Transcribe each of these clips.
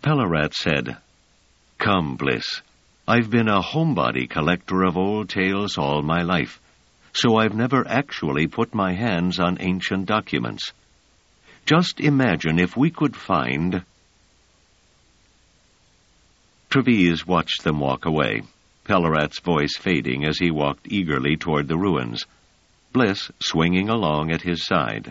Pellarat said, "Come, Bliss. I've been a homebody collector of old tales all my life, so I've never actually put my hands on ancient documents. Just imagine if we could find—" Treves watched them walk away, Pellarat's voice fading as he walked eagerly toward the ruins, Bliss swinging along at his side.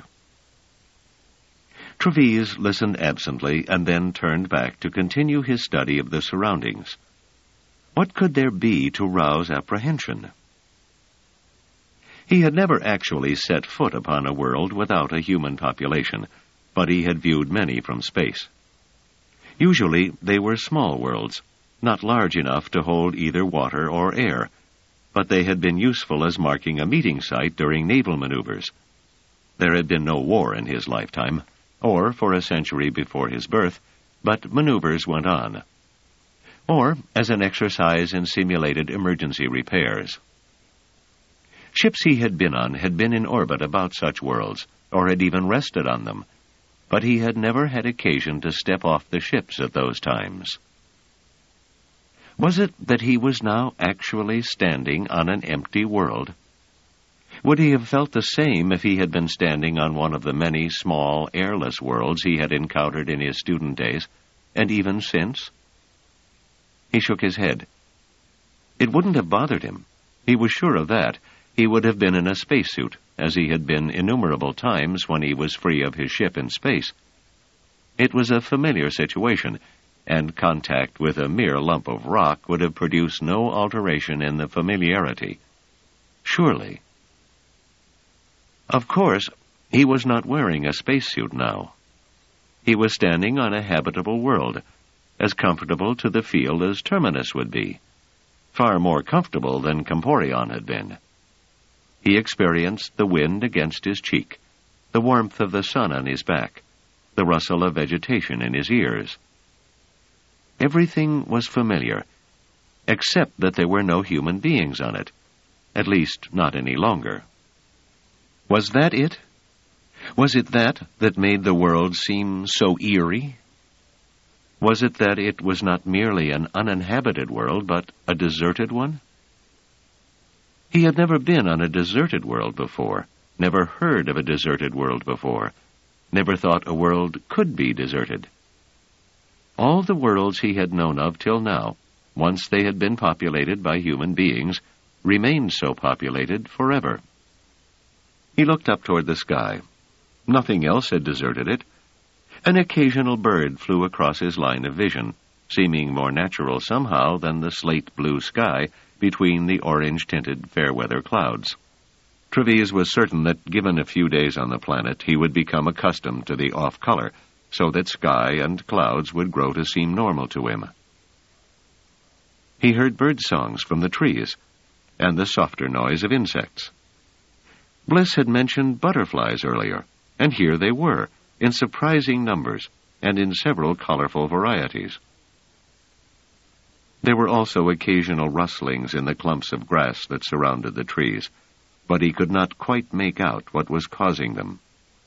Treves listened absently and then turned back to continue his study of the surroundings. What could there be to rouse apprehension? He had never actually set foot upon a world without a human population, but he had viewed many from space. Usually they were small worlds, not large enough to hold either water or air, but they had been useful as marking a meeting site during naval maneuvers. There had been no war in his lifetime, or for a century before his birth, but maneuvers went on. Or as an exercise in simulated emergency repairs. Ships he had been on had been in orbit about such worlds, or had even rested on them, but he had never had occasion to step off the ships at those times. Was it that he was now actually standing on an empty world? Would he have felt the same if he had been standing on one of the many small, airless worlds he had encountered in his student days, and even since? He shook his head. It wouldn't have bothered him. He was sure of that. He would have been in a spacesuit, as he had been innumerable times when he was free of his ship in space. It was a familiar situation, and contact with a mere lump of rock would have produced no alteration in the familiarity. Surely. Of course, he was not wearing a spacesuit now. He was standing on a habitable world, as comfortable to the field as Terminus would be, far more comfortable than Comporion had been. He experienced the wind against his cheek, the warmth of the sun on his back, the rustle of vegetation in his ears. Everything was familiar, except that there were no human beings on it, at least not any longer. Was that it? Was it that made the world seem so eerie? Was it that it was not merely an uninhabited world, but a deserted one? He had never been on a deserted world before, never heard of a deserted world before, never thought a world could be deserted. All the worlds he had known of till now, once they had been populated by human beings, remained so populated forever. He looked up toward the sky. Nothing else had deserted it. An occasional bird flew across his line of vision, seeming more natural somehow than the slate-blue sky between the orange-tinted fair-weather clouds. Treves was certain that, given a few days on the planet, he would become accustomed to the off-color, so that sky and clouds would grow to seem normal to him. He heard bird songs from the trees, and the softer noise of insects. Bliss had mentioned butterflies earlier, and here they were, in surprising numbers, and in several colorful varieties. There were also occasional rustlings in the clumps of grass that surrounded the trees, but he could not quite make out what was causing them.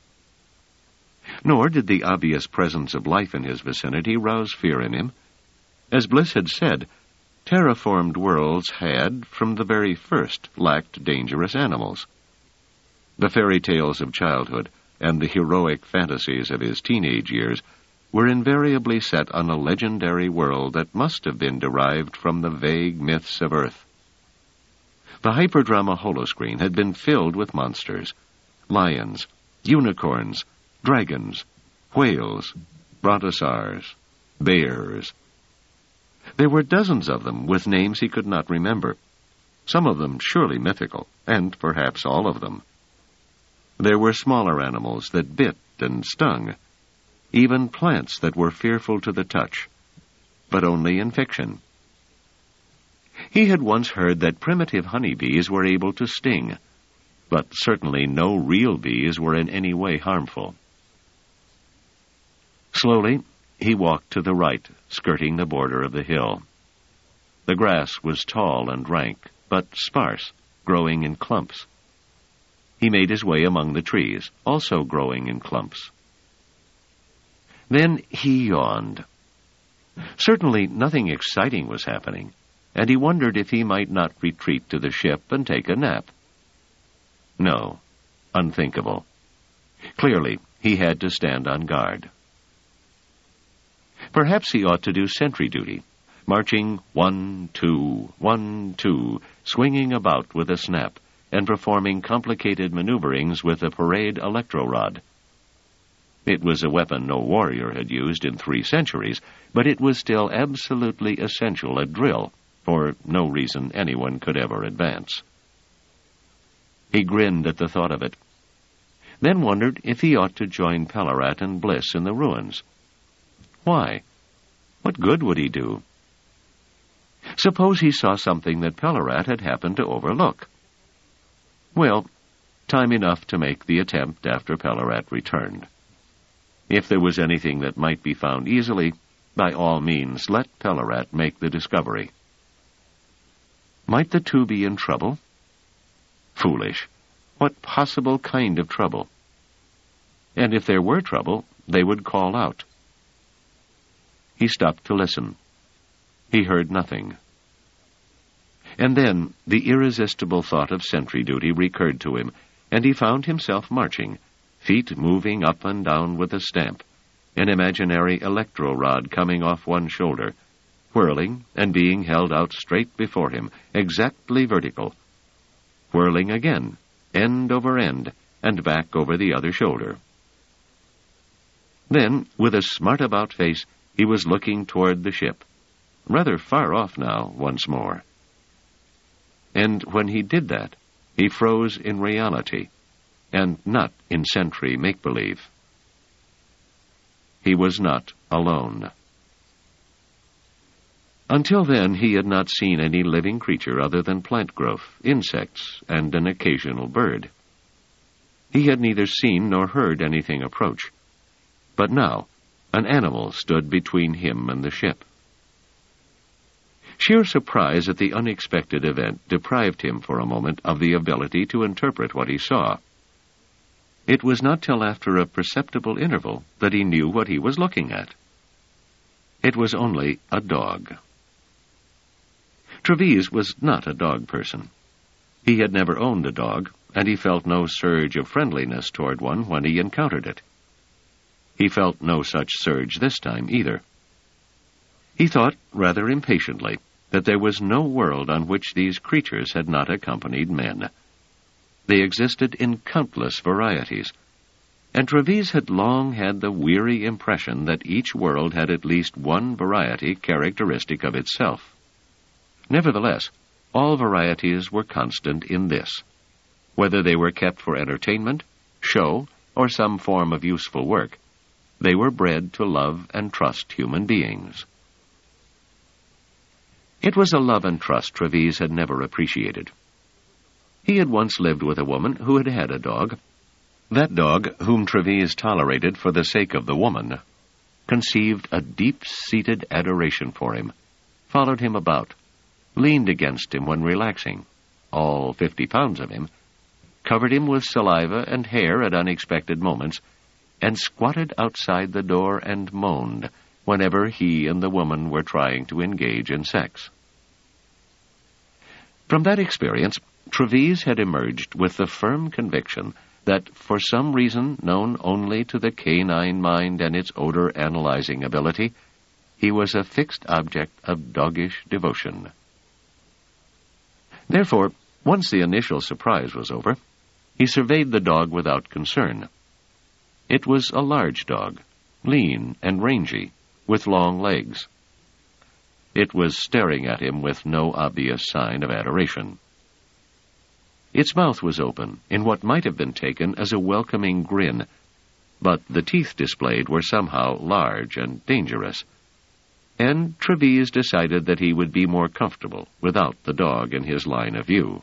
Nor did the obvious presence of life in his vicinity rouse fear in him. As Bliss had said, terraformed worlds had, from the very first, lacked dangerous animals. The fairy tales of childhood and the heroic fantasies of his teenage years were invariably set on a legendary world that must have been derived from the vague myths of Earth. The hyperdrama holoscreen had been filled with monsters, lions, unicorns, dragons, whales, brontosaurs, bears. There were dozens of them with names he could not remember, some of them surely mythical, and perhaps all of them. There were smaller animals that bit and stung, even plants that were fearful to the touch, but only in fiction. He had once heard that primitive honeybees were able to sting, but certainly no real bees were in any way harmful. Slowly, he walked to the right, skirting the border of the hill. The grass was tall and rank, but sparse, growing in clumps. He made his way among the trees, also growing in clumps. Then he yawned. Certainly nothing exciting was happening, and he wondered if he might not retreat to the ship and take a nap. No, unthinkable. Clearly, he had to stand on guard. Perhaps he ought to do sentry duty, marching 1, 2, 1, 2, swinging about with a snap, and performing complicated maneuverings with a parade electro-rod. It was a weapon no warrior had used in 3 centuries, but it was still absolutely essential at drill, for no reason anyone could ever advance. He grinned at the thought of it, then wondered if he ought to join Pellerat and Bliss in the ruins. Why? What good would he do? Suppose he saw something that Pellerat had happened to overlook. Well, time enough to make the attempt after Pellerat returned. If there was anything that might be found easily, by all means let Pellerat make the discovery. Might the 2 be in trouble? Foolish. What possible kind of trouble? And if there were trouble, they would call out. He stopped to listen. He heard nothing. And then the irresistible thought of sentry duty recurred to him, and he found himself marching, feet moving up and down with a stamp, an imaginary electro-rod coming off one shoulder, whirling and being held out straight before him, exactly vertical, whirling again, end over end, and back over the other shoulder. Then, with a smart-about face, he was looking toward the ship, rather far off now once more. And when he did that, he froze in reality, and not in sentry make-believe. He was not alone. Until then, he had not seen any living creature other than plant growth, insects, and an occasional bird. He had neither seen nor heard anything approach. But now, an animal stood between him and the ship. Sheer surprise at the unexpected event deprived him for a moment of the ability to interpret what he saw. It was not till after a perceptible interval that he knew what he was looking at. It was only a dog. Treves was not a dog person. He had never owned a dog, and he felt no surge of friendliness toward one when he encountered it. He felt no such surge this time either. He thought, rather impatiently, that there was no world on which these creatures had not accompanied men. They existed in countless varieties, and Treves had long had the weary impression that each world had at least one variety characteristic of itself. Nevertheless, all varieties were constant in this. Whether they were kept for entertainment, show, or some form of useful work, they were bred to love and trust human beings. It was a love and trust Treves had never appreciated. He had once lived with a woman who had had a dog. That dog, whom Treves tolerated for the sake of the woman, conceived a deep-seated adoration for him, followed him about, leaned against him when relaxing, all 50 pounds of him, covered him with saliva and hair at unexpected moments, and squatted outside the door and moaned whenever he and the woman were trying to engage in sex. From that experience, Treves had emerged with the firm conviction that, for some reason known only to the canine mind and its odor-analyzing ability, he was a fixed object of doggish devotion. Therefore, once the initial surprise was over, he surveyed the dog without concern. It was a large dog, lean and rangy, with long legs. It was staring at him with no obvious sign of adoration. Its mouth was open in what might have been taken as a welcoming grin, but the teeth displayed were somehow large and dangerous, and Treves decided that he would be more comfortable without the dog in his line of view.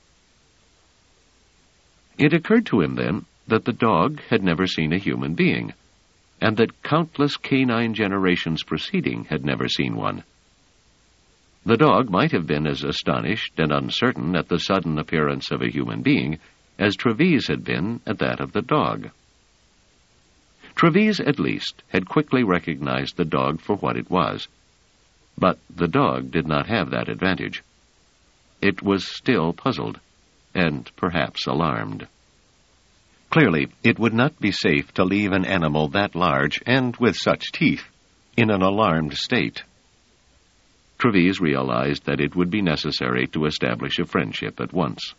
It occurred to him then that the dog had never seen a human being, and that countless canine generations preceding had never seen one. The dog might have been as astonished and uncertain at the sudden appearance of a human being as Treves had been at that of the dog. Treves, at least, had quickly recognized the dog for what it was. But the dog did not have that advantage. It was still puzzled, and perhaps alarmed. Clearly, it would not be safe to leave an animal that large and with such teeth in an alarmed state. Treves realized that it would be necessary to establish a friendship at once.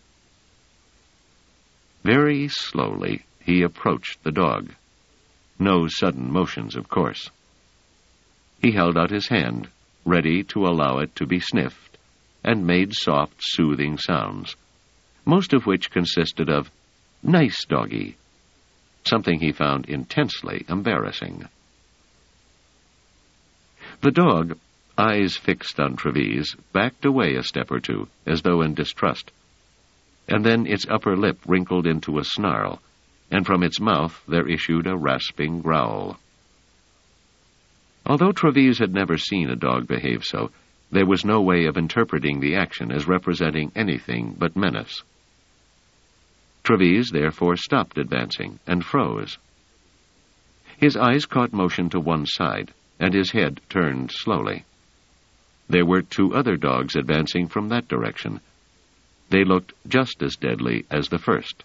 Very slowly, he approached the dog. No sudden motions, of course. He held out his hand, ready to allow it to be sniffed, and made soft, soothing sounds, most of which consisted of, "Nice doggy," something he found intensely embarrassing. The dog, eyes fixed on Treves, backed away a step or two, as though in distrust, and then its upper lip wrinkled into a snarl, and from its mouth there issued a rasping growl. Although Treves had never seen a dog behave so, there was no way of interpreting the action as representing anything but menace. Treves therefore stopped advancing and froze. His eyes caught motion to one side, and his head turned slowly. There were two other dogs advancing from that direction. They looked just as deadly as the first.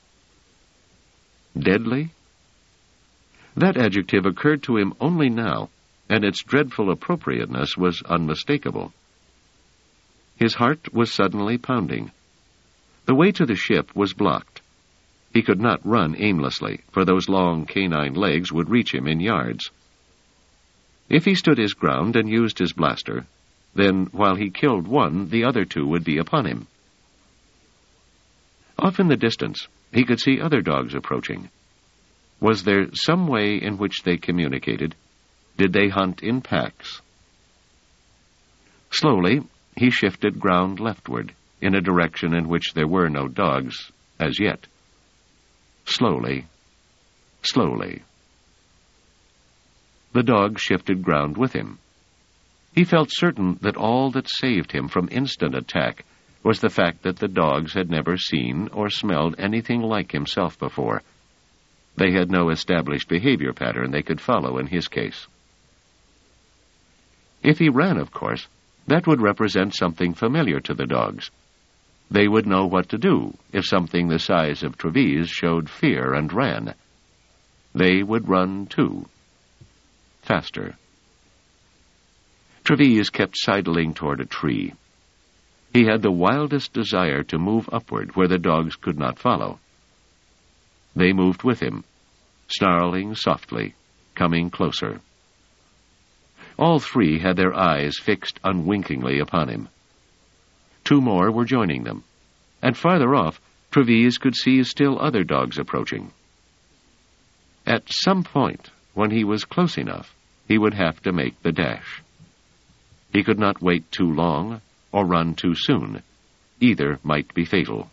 Deadly? That adjective occurred to him only now, and its dreadful appropriateness was unmistakable. His heart was suddenly pounding. The way to the ship was blocked. He could not run aimlessly, for those long canine legs would reach him in yards. If he stood his ground and used his blaster, then while he killed one, the other two would be upon him. Off in the distance, he could see other dogs approaching. Was there some way in which they communicated? Did they hunt in packs? Slowly, he shifted ground leftward, in a direction in which there were no dogs, as yet. Slowly, slowly. The dog shifted ground with him. He felt certain that all that saved him from instant attack was the fact that the dogs had never seen or smelled anything like himself before. They had no established behavior pattern they could follow in his case. If he ran, of course, that would represent something familiar to the dogs. They would know what to do if something the size of Treves showed fear and ran. They would run, too. Faster. Treves kept sidling toward a tree. He had the wildest desire to move upward where the dogs could not follow. They moved with him, snarling softly, coming closer. All three had their eyes fixed unwinkingly upon him. Two more were joining them, and farther off, Treves could see still other dogs approaching. At some point, when he was close enough, he would have to make the dash. He could not wait too long or run too soon. Either might be fatal.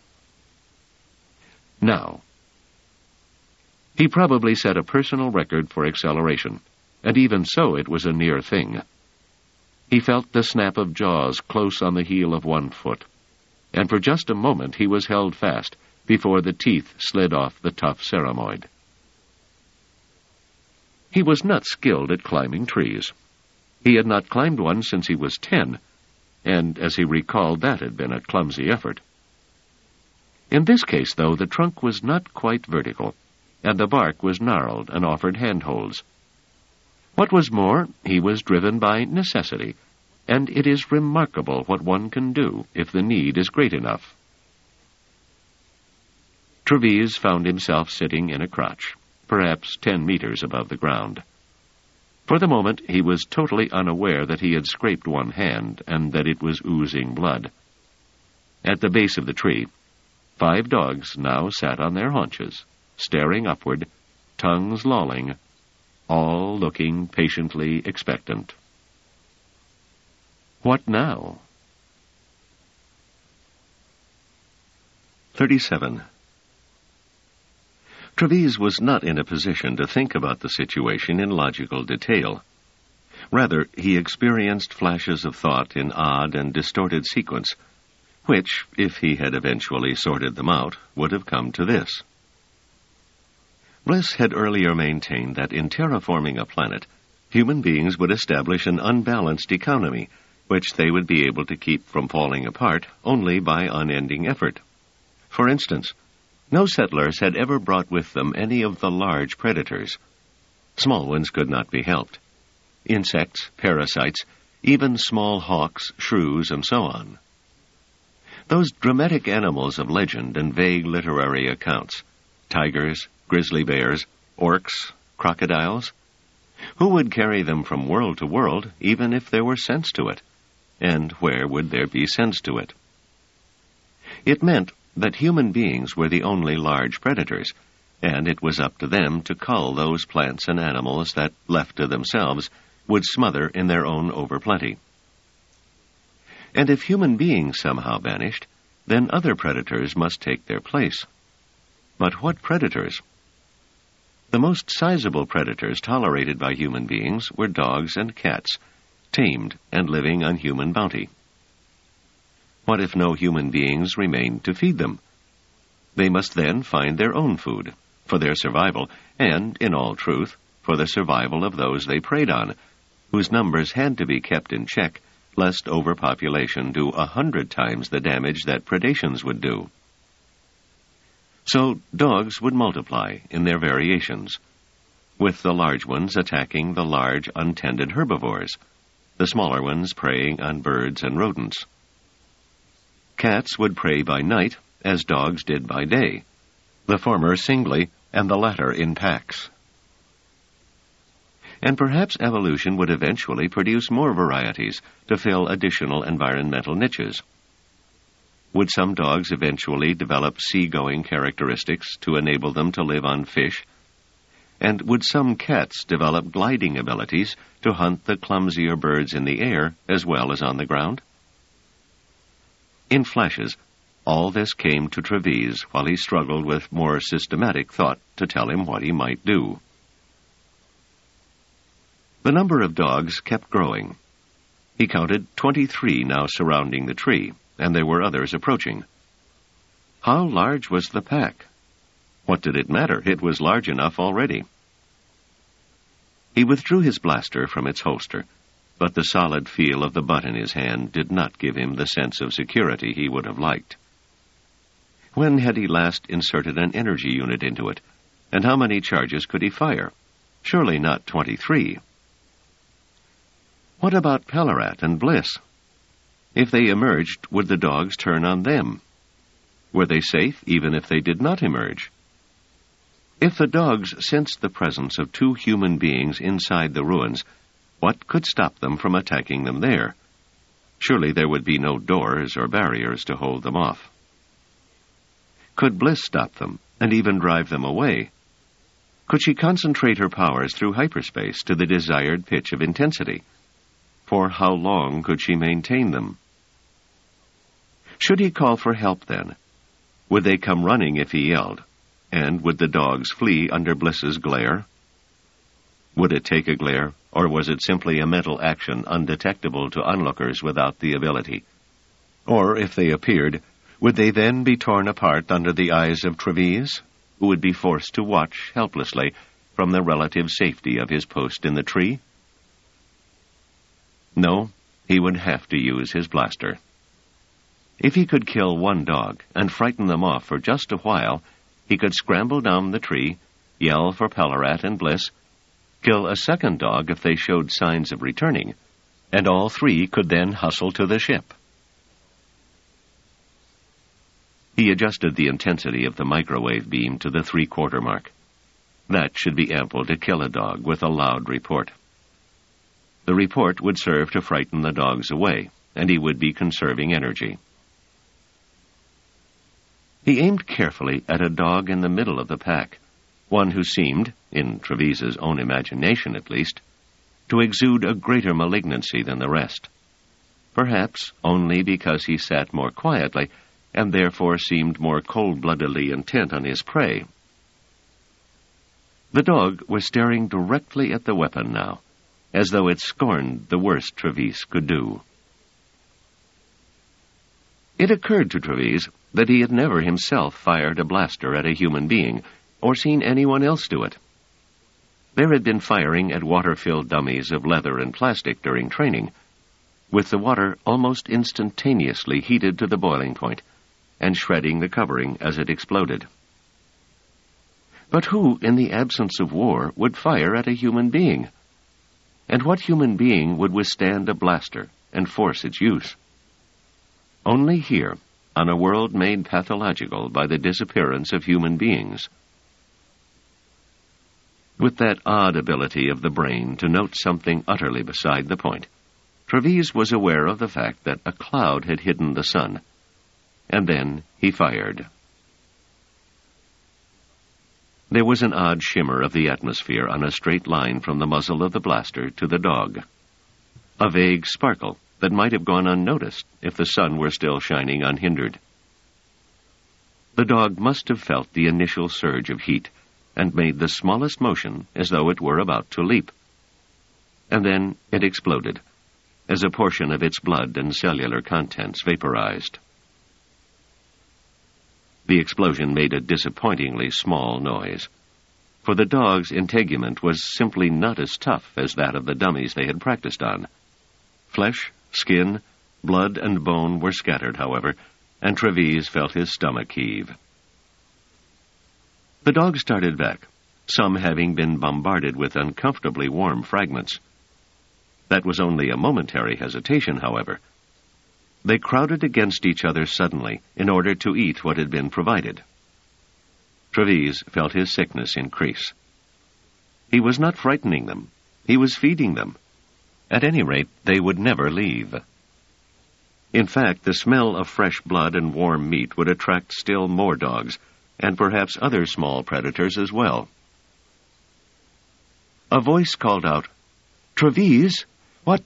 Now. He probably set a personal record for acceleration, and even so it was a near thing. He felt the snap of jaws close on the heel of one foot, and for just a moment he was held fast before the teeth slid off the tough ceremoid. He was not skilled at climbing trees. He had not climbed one since he was 10, and as he recalled, that had been a clumsy effort. In this case, though, the trunk was not quite vertical, and the bark was gnarled and offered handholds. What was more, he was driven by necessity, and it is remarkable what one can do if the need is great enough. Treves found himself sitting in a crotch, perhaps 10 meters above the ground. For the moment, he was totally unaware that he had scraped one hand and that it was oozing blood. At the base of the tree, 5 dogs now sat on their haunches, staring upward, tongues lolling, all looking patiently expectant. What now? 37. Treves was not in a position to think about the situation in logical detail. Rather, he experienced flashes of thought in odd and distorted sequence, which, if he had eventually sorted them out, would have come to this. Bliss had earlier maintained that in terraforming a planet, human beings would establish an unbalanced economy, which they would be able to keep from falling apart only by unending effort. For instance, no settlers had ever brought with them any of the large predators. Small ones could not be helped. Insects, parasites, even small hawks, shrews, and so on. Those dramatic animals of legend and vague literary accounts, tigers, grizzly bears, orcs, crocodiles, who would carry them from world to world, even if there were sense to it? And where would there be sense to it? It meant that human beings were the only large predators, and it was up to them to cull those plants and animals that, left to themselves, would smother in their own overplenty. And if human beings somehow vanished, then other predators must take their place. But what predators? The most sizable predators tolerated by human beings were dogs and cats, tamed and living on human bounty. What if no human beings remained to feed them? They must then find their own food, for their survival, and, in all truth, for the survival of those they preyed on, whose numbers had to be kept in check, lest overpopulation do 100 times the damage that predations would do. So dogs would multiply in their variations, with the large ones attacking the large untended herbivores, the smaller ones preying on birds and rodents. Cats would prey by night, as dogs did by day, the former singly and the latter in packs. And perhaps evolution would eventually produce more varieties to fill additional environmental niches. Would some dogs eventually develop seagoing characteristics to enable them to live on fish? And would some cats develop gliding abilities to hunt the clumsier birds in the air as well as on the ground? In flashes, all this came to Treves while he struggled with more systematic thought to tell him what he might do. The number of dogs kept growing. He counted 23 now surrounding the tree, and there were others approaching. How large was the pack? What did it matter? It was large enough already. He withdrew his blaster from its holster, but the solid feel of the butt in his hand did not give him the sense of security he would have liked. When had he last inserted an energy unit into it, and how many charges could he fire? Surely not 23. What about Pellerat and Bliss? If they emerged, would the dogs turn on them? Were they safe even if they did not emerge? If the dogs sensed the presence of two human beings inside the ruins, what could stop them from attacking them there? Surely there would be no doors or barriers to hold them off. Could Bliss stop them, and even drive them away? Could she concentrate her powers through hyperspace to the desired pitch of intensity? For how long could she maintain them? Should he call for help then? Would they come running if he yelled? And would the dogs flee under Bliss's glare? Would it take a glare, or was it simply a mental action undetectable to onlookers without the ability? Or, if they appeared, would they then be torn apart under the eyes of Treves, who would be forced to watch helplessly from the relative safety of his post in the tree? No, he would have to use his blaster. If he could kill one dog and frighten them off for just a while, he could scramble down the tree, yell for Pellerat and Bliss, kill a second dog if they showed signs of returning, and all three could then hustle to the ship. He adjusted the intensity of the microwave beam to the 3/4 mark. That should be ample to kill a dog with a loud report. The report would serve to frighten the dogs away, and he would be conserving energy. He aimed carefully at a dog in the middle of the pack, one who seemed, in Treves's own imagination at least, to exude a greater malignancy than the rest. Perhaps only because he sat more quietly, and therefore seemed more cold-bloodedly intent on his prey. The dog was staring directly at the weapon now, as though it scorned the worst Treves could do. It occurred to Treves that he had never himself fired a blaster at a human being, or seen anyone else do it. There had been firing at water-filled dummies of leather and plastic during training, with the water almost instantaneously heated to the boiling point and shredding the covering as it exploded. But who, in the absence of war, would fire at a human being? And what human being would withstand a blaster and force its use? Only here, on a world made pathological by the disappearance of human beings. With that odd ability of the brain to note something utterly beside the point, Trevize was aware of the fact that a cloud had hidden the sun. And then he fired. There was an odd shimmer of the atmosphere on a straight line from the muzzle of the blaster to the dog. A vague sparkle that might have gone unnoticed if the sun were still shining unhindered. The dog must have felt the initial surge of heat and made the smallest motion as though it were about to leap. And then it exploded, as a portion of its blood and cellular contents vaporized. The explosion made a disappointingly small noise, for the dog's integument was simply not as tough as that of the dummies they had practiced on. Flesh, skin, blood, and bone were scattered, however, and Trevize felt his stomach heave. The dog started back, some having been bombarded with uncomfortably warm fragments. That was only a momentary hesitation, however. They crowded against each other suddenly in order to eat what had been provided. Trevize felt his sickness increase. He was not frightening them. He was feeding them. At any rate, they would never leave. In fact, the smell of fresh blood and warm meat would attract still more dogs, and perhaps other small predators as well. A voice called out, "Trevize, what?"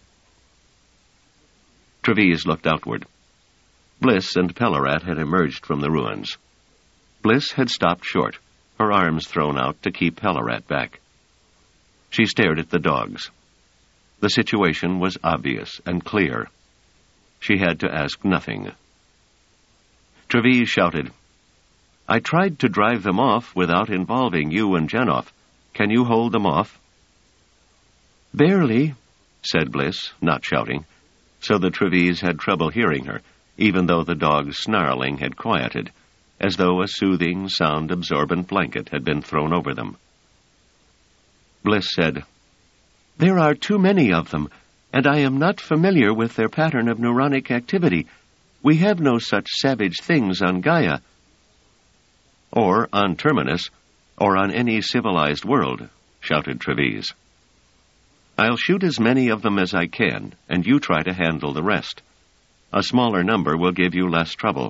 Trevize looked outward. Bliss and Pellerat had emerged from the ruins. Bliss had stopped short, her arms thrown out to keep Pellerat back. She stared at the dogs. The situation was obvious and clear. She had to ask nothing. Trevize shouted, "I tried to drive them off without involving you and Janoff. Can you hold them off?" "Barely," said Bliss, not shouting, so that Trevize had trouble hearing her, even though the dog's snarling had quieted, as though a soothing, sound-absorbent blanket had been thrown over them. Bliss said, "There are too many of them, and I am not familiar with their pattern of neuronic activity. We have no such savage things on Gaia." "Or on Terminus, or on any civilized world," shouted Trevize. "I'll shoot as many of them as I can, and you try to handle the rest. A smaller number will give you less trouble."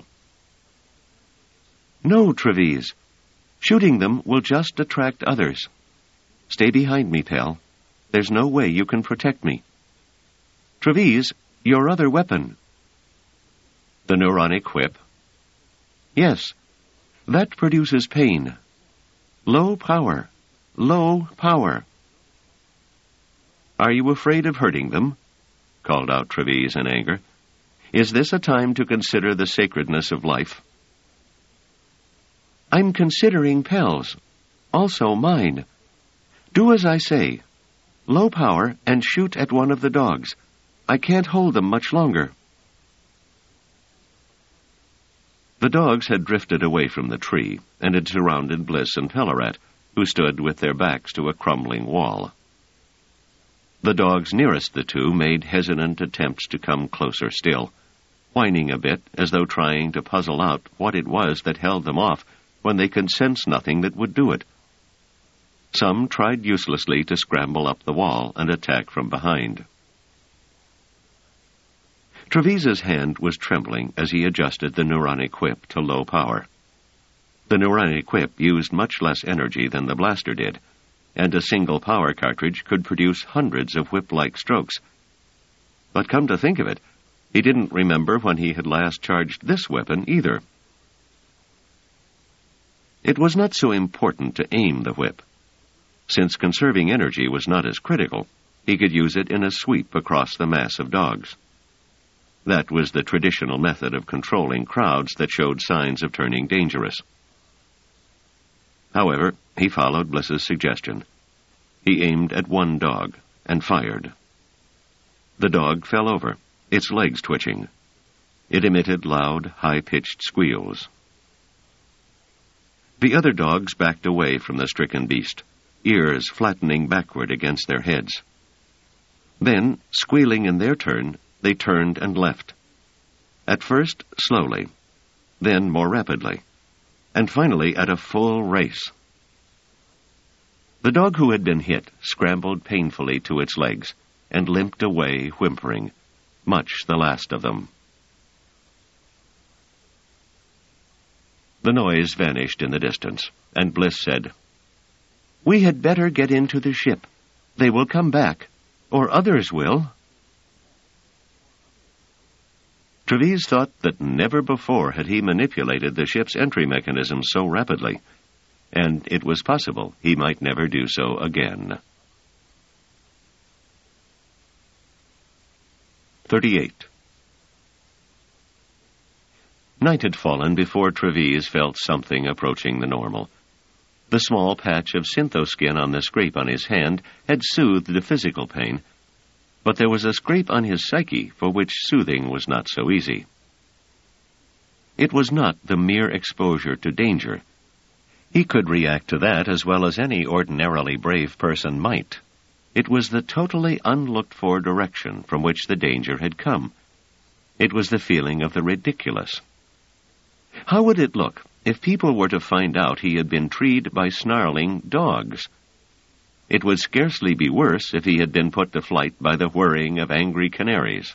"No, Trevize. Shooting them will just attract others. Stay behind me, Pell. There's no way you can protect me. Trevize, your other weapon." "The neuronic whip?" "Yes. That produces pain. Low power. Low power." "Are you afraid of hurting them?" called out Trevize in anger. "Is this a time to consider the sacredness of life?" "I'm considering Pell's. Also mine. Do as I say. Low power and shoot at one of the dogs. I can't hold them much longer." The dogs had drifted away from the tree and had surrounded Bliss and Pellerat, who stood with their backs to a crumbling wall. The dogs nearest the two made hesitant attempts to come closer still, whining a bit as though trying to puzzle out what it was that held them off when they could sense nothing that would do it. Some tried uselessly to scramble up the wall and attack from behind. Trevize's hand was trembling as he adjusted the neuronic whip to low power. The neuronic whip used much less energy than the blaster did, and a single power cartridge could produce hundreds of whip-like strokes. But come to think of it, he didn't remember when he had last charged this weapon either. It was not so important to aim the whip. Since conserving energy was not as critical, he could use it in a sweep across the mass of dogs. That was the traditional method of controlling crowds that showed signs of turning dangerous. However, he followed Bliss's suggestion. He aimed at one dog and fired. The dog fell over, its legs twitching. It emitted loud, high-pitched squeals. The other dogs backed away from the stricken beast, ears flattening backward against their heads. Then, squealing in their turn, they turned and left. At first, slowly, then more rapidly, and finally at a full race. The dog who had been hit scrambled painfully to its legs and limped away, whimpering, much the last of them. The noise vanished in the distance, and Bliss said, "We had better get into the ship. They will come back, or others will." Treves thought that never before had he manipulated the ship's entry mechanism so rapidly, and it was possible he might never do so again. 38. Night had fallen before Treves felt something approaching the normal. The small patch of synthoskin on the scrape on his hand had soothed the physical pain, but there was a scrape on his psyche for which soothing was not so easy. It was not the mere exposure to danger. He could react to that as well as any ordinarily brave person might. It was the totally unlooked-for direction from which the danger had come. It was the feeling of the ridiculous. How would it look if people were to find out he had been treed by snarling dogs? It would scarcely be worse if he had been put to flight by the whirring of angry canaries.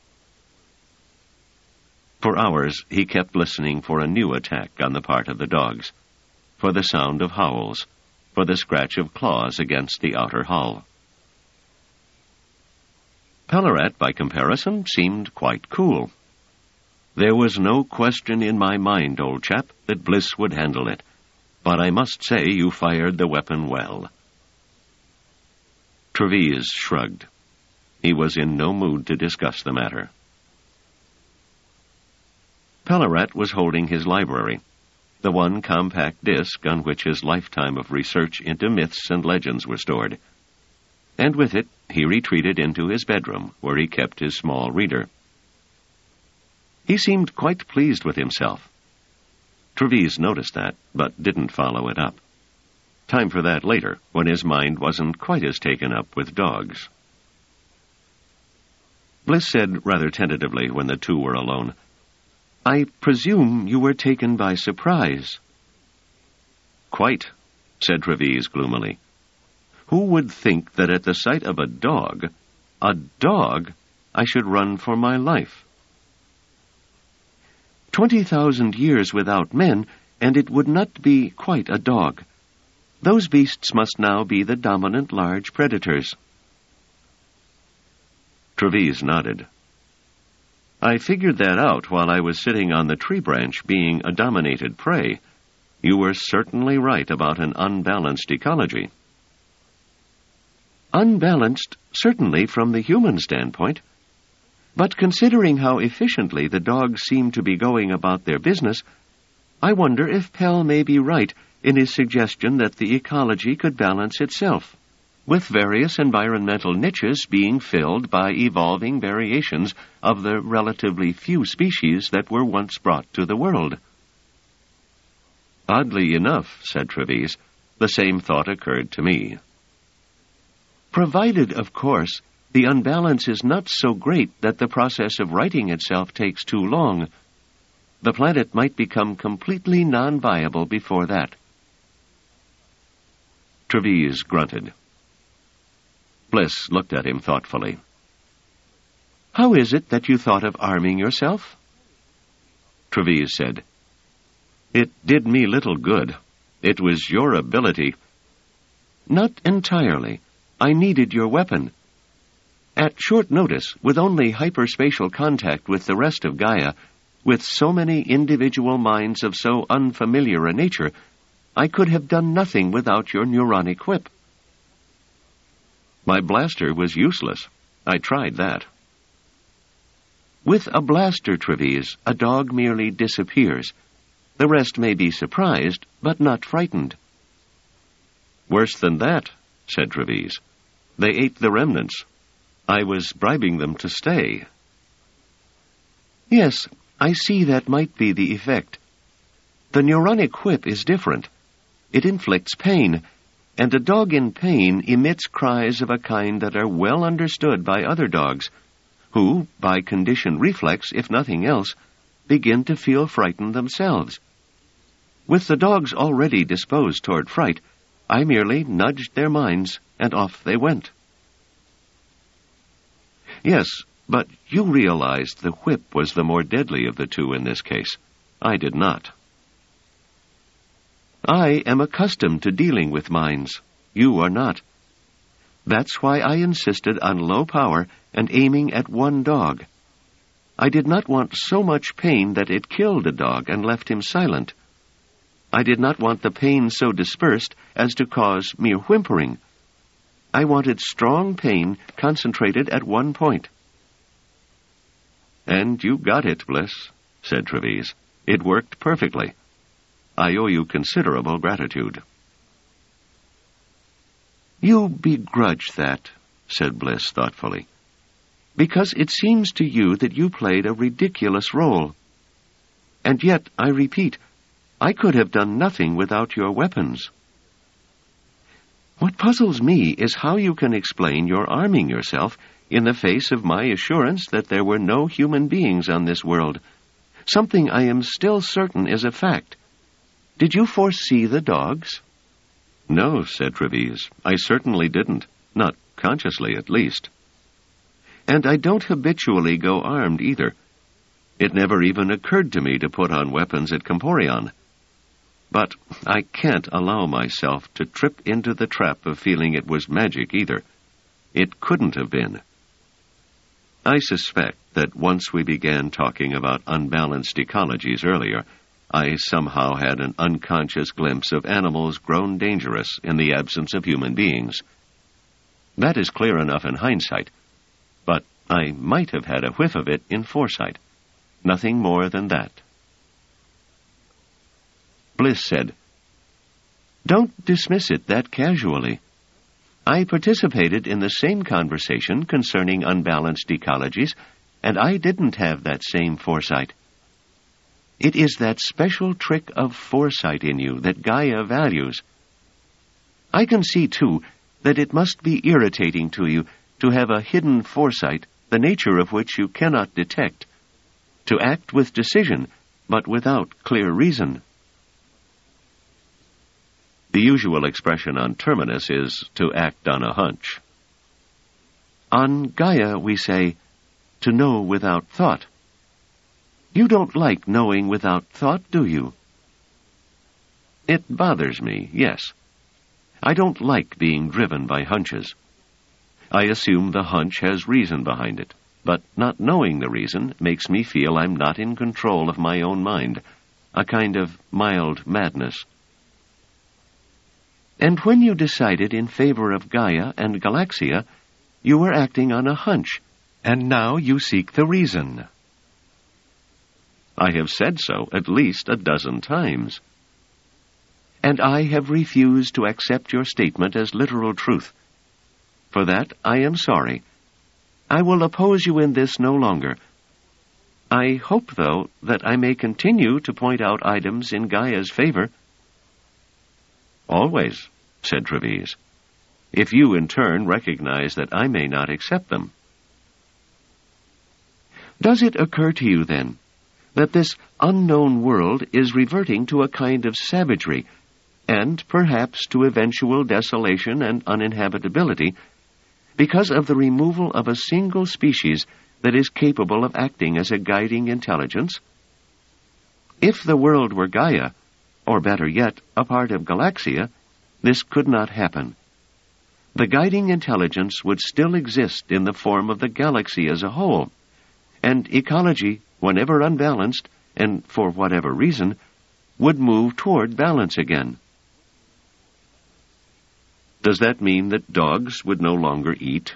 For hours he kept listening for a new attack on the part of the dogs, for the sound of howls, for the scratch of claws against the outer hull. Pellerat, by comparison, seemed quite cool. "There was no question in my mind, old chap, that Bliss would handle it, but I must say you fired the weapon well." Treves shrugged. He was in no mood to discuss the matter. Pellerat was holding his library, the one compact disc on which his lifetime of research into myths and legends were stored. And with it, he retreated into his bedroom, where he kept his small reader. He seemed quite pleased with himself. Treves noticed that, but didn't follow it up. Time for that later, when his mind wasn't quite as taken up with dogs. Bliss said rather tentatively when the two were alone, "I presume you were taken by surprise." "Quite," said Treves gloomily. "Who would think that at the sight of a dog, I should run for my life? 20,000 years without men, and it would not be quite a dog. Those beasts must now be the dominant large predators." Treves nodded. "I figured that out while I was sitting on the tree branch being a dominated prey. You were certainly right about an unbalanced ecology." "Unbalanced, certainly from the human standpoint. But considering how efficiently the dogs seem to be going about their business, I wonder if Pell may be right in his suggestion that the ecology could balance itself, with various environmental niches being filled by evolving variations of the relatively few species that were once brought to the world." "Oddly enough," said Treves, "the same thought occurred to me." "Provided, of course, the unbalance is not so great that the process of righting itself takes too long. The planet might become completely non-viable before that." Treves grunted. Bliss looked at him thoughtfully. "How is it that you thought of arming yourself?" Treves said, "It did me little good. It was your ability." "Not entirely. I needed your weapon. At short notice, with only hyperspatial contact with the rest of Gaia, with so many individual minds of so unfamiliar a nature, I could have done nothing without your neuronic whip." "My blaster was useless. I tried that." "With a blaster, Treves, a dog merely disappears. The rest may be surprised, but not frightened. "Worse than that," said Treves. "They ate the remnants. I was bribing them to stay." "Yes, I see that might be the effect. The neuronic whip is different. It inflicts pain, and a dog in pain emits cries of a kind that are well understood by other dogs, who, by conditioned reflex, if nothing else, begin to feel frightened themselves. With the dogs already disposed toward fright, I merely nudged their minds, and off they went." "Yes, but you realized the whip was the more deadly of the two in this case. I did not." "I am accustomed to dealing with minds. You are not. That's why I insisted on low power and aiming at one dog. I did not want so much pain that it killed a dog and left him silent. I did not want the pain so dispersed as to cause mere whimpering. I wanted strong pain concentrated at one point." "And you got it, Bliss," said Treves. "It worked perfectly. I owe you considerable gratitude." "You begrudge that," said Bliss thoughtfully, "because it seems to you that you played a ridiculous role. And yet, I repeat, I could have done nothing without your weapons. What puzzles me is how you can explain your arming yourself in the face of my assurance that there were no human beings on this world, something I am still certain is a fact. Did you foresee the dogs?" "No," said Treves. "I certainly didn't. Not consciously, at least." "And I don't habitually go armed either. It never even occurred to me to put on weapons at Comporion. But I can't allow myself to trip into the trap of feeling it was magic either. It couldn't have been. I suspect that once we began talking about unbalanced ecologies earlier, I somehow had an unconscious glimpse of animals grown dangerous in the absence of human beings. That is clear enough in hindsight, but I might have had a whiff of it in foresight. Nothing more than that." Bliss said, "Don't dismiss it that casually. I participated in the same conversation concerning unbalanced ecologies, and I didn't have that same foresight. It is that special trick of foresight in you that Gaia values. I can see, too, that it must be irritating to you to have a hidden foresight, the nature of which you cannot detect, to act with decision, but without clear reason." The usual expression on Terminus is to act on a hunch. On Gaia, we say, to know without thought. You don't like knowing without thought, do you? It bothers me, yes. I don't like being driven by hunches. I assume the hunch has reason behind it, but not knowing the reason makes me feel I'm not in control of my own mind, a kind of mild madness. And when you decided in favor of Gaia and Galaxia, you were acting on a hunch, and now you seek the reason. I have said so at least a dozen times. And I have refused to accept your statement as literal truth. For that, I am sorry. I will oppose you in this no longer. I hope, though, that I may continue to point out items in Gaia's favor. Always, said Treves, if you in turn recognize that I may not accept them. Does it occur to you, then, that this unknown world is reverting to a kind of savagery, and perhaps to eventual desolation and uninhabitability, because of the removal of a single species that is capable of acting as a guiding intelligence? If the world were Gaia, or better yet, a part of Galaxia, this could not happen. The guiding intelligence would still exist in the form of the galaxy as a whole, and ecology, whenever unbalanced, and for whatever reason, would move toward balance again. Does that mean that dogs would no longer eat?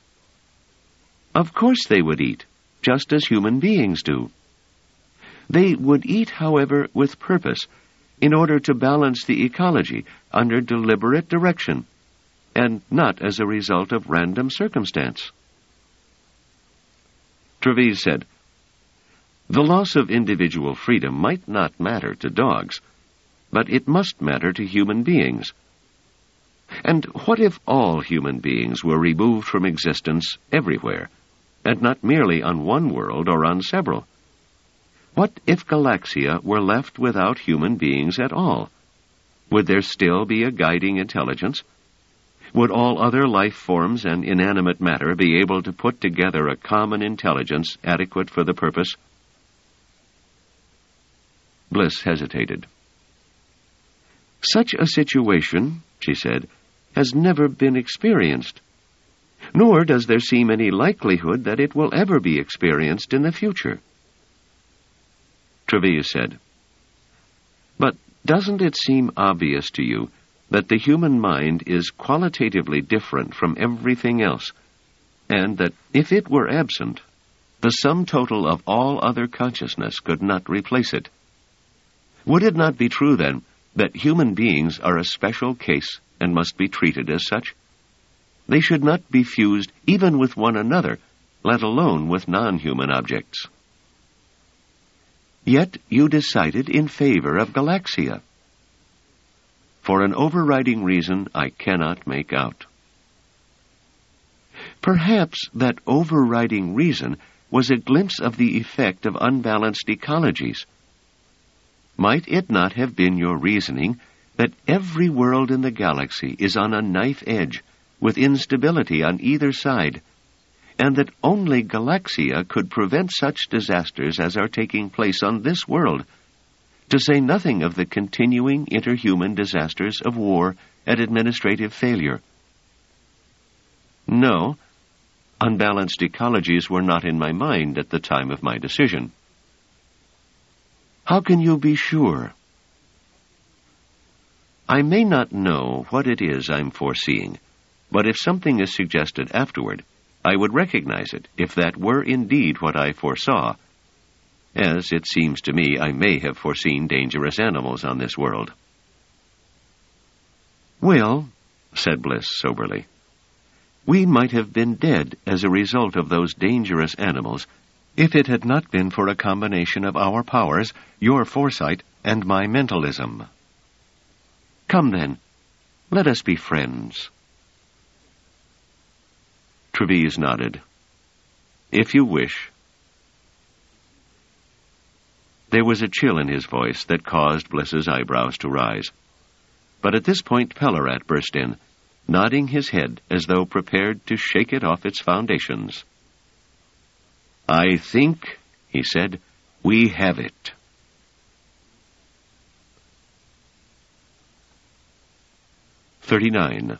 Of course they would eat, just as human beings do. They would eat, however, with purpose, in order to balance the ecology under deliberate direction, and not as a result of random circumstance. Treves said, "The loss of individual freedom might not matter to dogs, but it must matter to human beings. And what if all human beings were removed from existence everywhere, and not merely on one world or on several? What if Galaxia were left without human beings at all? Would there still be a guiding intelligence? Would all other life forms and inanimate matter be able to put together a common intelligence adequate for the purpose?" Bliss hesitated. "Such a situation," she said, "has never been experienced. Nor does there seem any likelihood that it will ever be experienced in the future." Treves said, "But doesn't it seem obvious to you that the human mind is qualitatively different from everything else, and that if it were absent, the sum total of all other consciousness could not replace it? Would it not be true, then, that human beings are a special case and must be treated as such? They should not be fused even with one another, let alone with non-human objects. Yet you decided in favor of Galaxia." "For an overriding reason I cannot make out." Perhaps that overriding reason was a glimpse of the effect of unbalanced ecologies. Might it not have been your reasoning that every world in the galaxy is on a knife edge, with instability on either side, and that only Galaxia could prevent such disasters as are taking place on this world, to say nothing of the continuing interhuman disasters of war and administrative failure? No, unbalanced ecologies were not in my mind at the time of my decision. How can you be sure? I may not know what it is I'm foreseeing, but if something is suggested afterward, I would recognize it if that were indeed what I foresaw, as it seems to me I may have foreseen dangerous animals on this world. Well, said Bliss soberly, we might have been dead as a result of those dangerous animals if it had not been for a combination of our powers, your foresight, and my mentalism. Come then, let us be friends. Treves nodded. If you wish. There was a chill in his voice that caused Bliss's eyebrows to rise. But at this point Pellarat burst in, nodding his head as though prepared to shake it off its foundations. I think, he said, we have it. "39.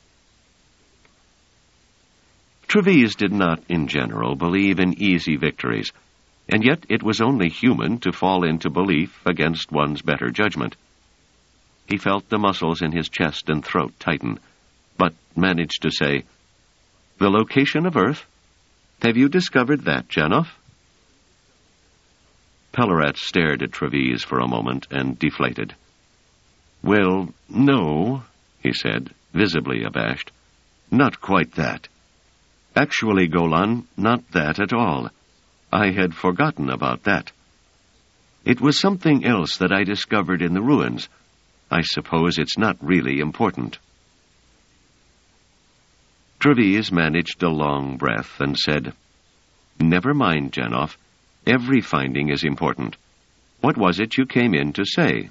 Treves did not, in general, believe in easy victories, and yet it was only human to fall into belief against one's better judgment. He felt the muscles in his chest and throat tighten, but managed to say, The location of Earth? Have you discovered that, Janov? Pellarat stared at Treves for a moment and deflated. Well, no, he said, visibly abashed. Not quite that. Actually, Golan, not that at all. I had forgotten about that. It was something else that I discovered in the ruins. I suppose it's not really important. Treves managed a long breath and said, Never mind, Janov. Every finding is important. What was it you came in to say?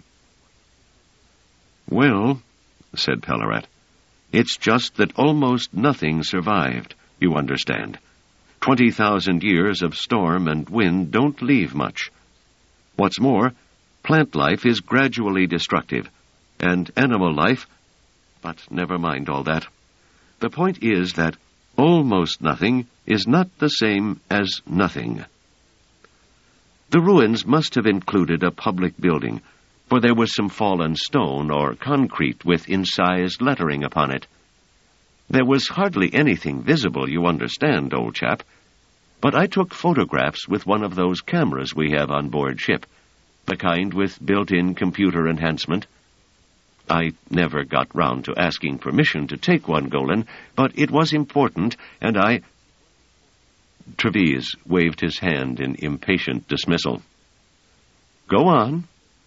Well, said Pellarat, it's just that almost nothing survived, you understand. 20,000 years of storm and wind don't leave much. What's more, plant life is gradually destructive, and animal life... But never mind all that. The point is that almost nothing is not the same as nothing. The ruins must have included a public building, for there was some fallen stone or concrete with incised lettering upon it. There was hardly anything visible, you understand, old chap, but I took photographs with one of those cameras we have on board ship, the kind with built-in computer enhancement. I never got round to asking permission to take one, Golan, but it was important, and I... Treves waved his hand in impatient dismissal. Go on.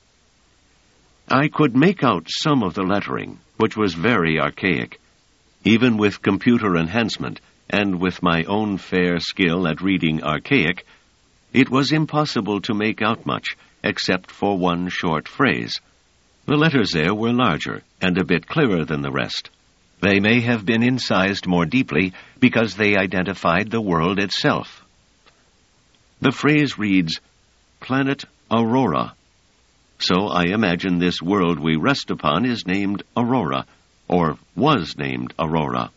I could make out some of the lettering, which was very archaic. Even with computer enhancement, and with my own fair skill at reading archaic, it was impossible to make out much, except for one short phrase. The letters there were larger, and a bit clearer than the rest. They may have been incised more deeply, because they identified the world itself. The phrase reads, Planet Aurora. So I imagine this world we rest upon is named Aurora, or was named Aurora.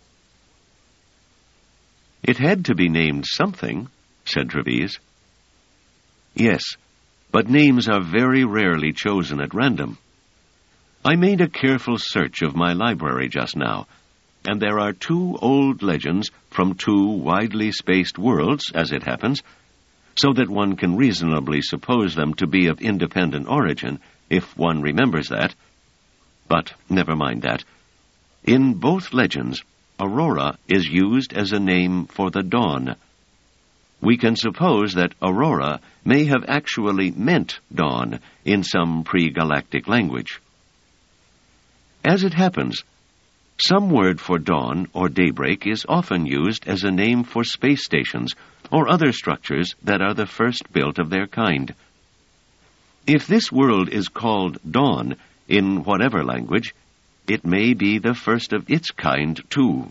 It had to be named something, said Treves. Yes, but names are very rarely chosen at random. I made a careful search of my library just now, and there are 2 old legends from 2 widely spaced worlds, as it happens, so that one can reasonably suppose them to be of independent origin, if one remembers that. But never mind that. In both legends, Aurora is used as a name for the dawn. We can suppose that Aurora may have actually meant dawn in some pre-galactic language. As it happens, some word for dawn or daybreak is often used as a name for space stations or other structures that are the first built of their kind. If this world is called dawn in whatever language, it may be the first of its kind, too.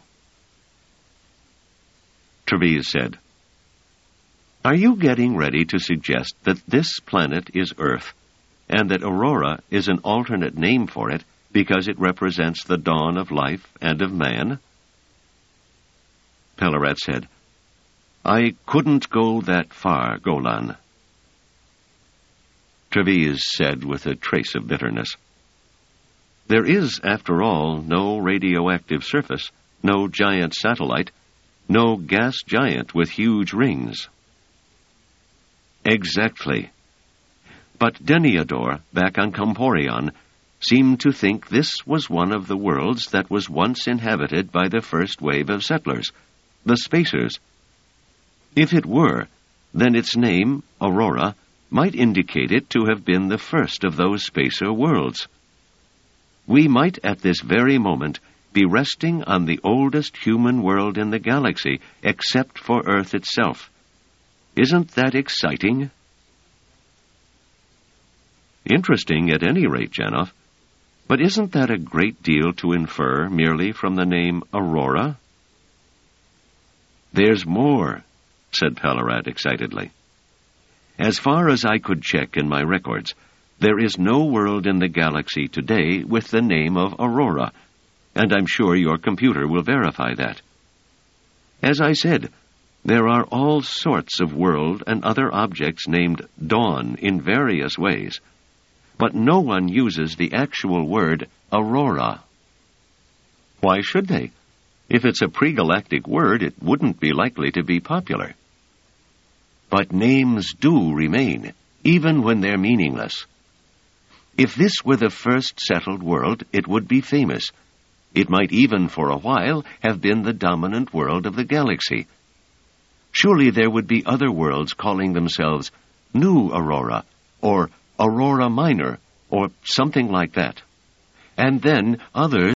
Treves said, Are you getting ready to suggest that this planet is Earth, and that Aurora is an alternate name for it because it represents the dawn of life and of man? Pellerat said, I couldn't go that far, Golan. Treves said with a trace of bitterness, There is, after all, no radioactive surface, no giant satellite, no gas giant with huge rings. Exactly. But Deniador, back on Comporion, seemed to think this was one of the worlds that was once inhabited by the first wave of settlers, the Spacers. If it were, then its name, Aurora, might indicate it to have been the first of those Spacer worlds. We might at this very moment be resting on the oldest human world in the galaxy, except for Earth itself. Isn't that exciting? Interesting at any rate, Janov. But isn't that a great deal to infer merely from the name Aurora? There's more, said Pellerat excitedly. As far as I could check in my records, there is no world in the galaxy today with the name of Aurora, and I'm sure your computer will verify that. As I said, there are all sorts of world and other objects named Dawn in various ways, but no one uses the actual word Aurora. Why should they? If it's a pre-galactic word, it wouldn't be likely to be popular. But names do remain, even when they're meaningless. If this were the first settled world, it would be famous. It might even, for a while, have been the dominant world of the galaxy. Surely there would be other worlds calling themselves New Aurora, or Aurora Minor, or something like that. And then others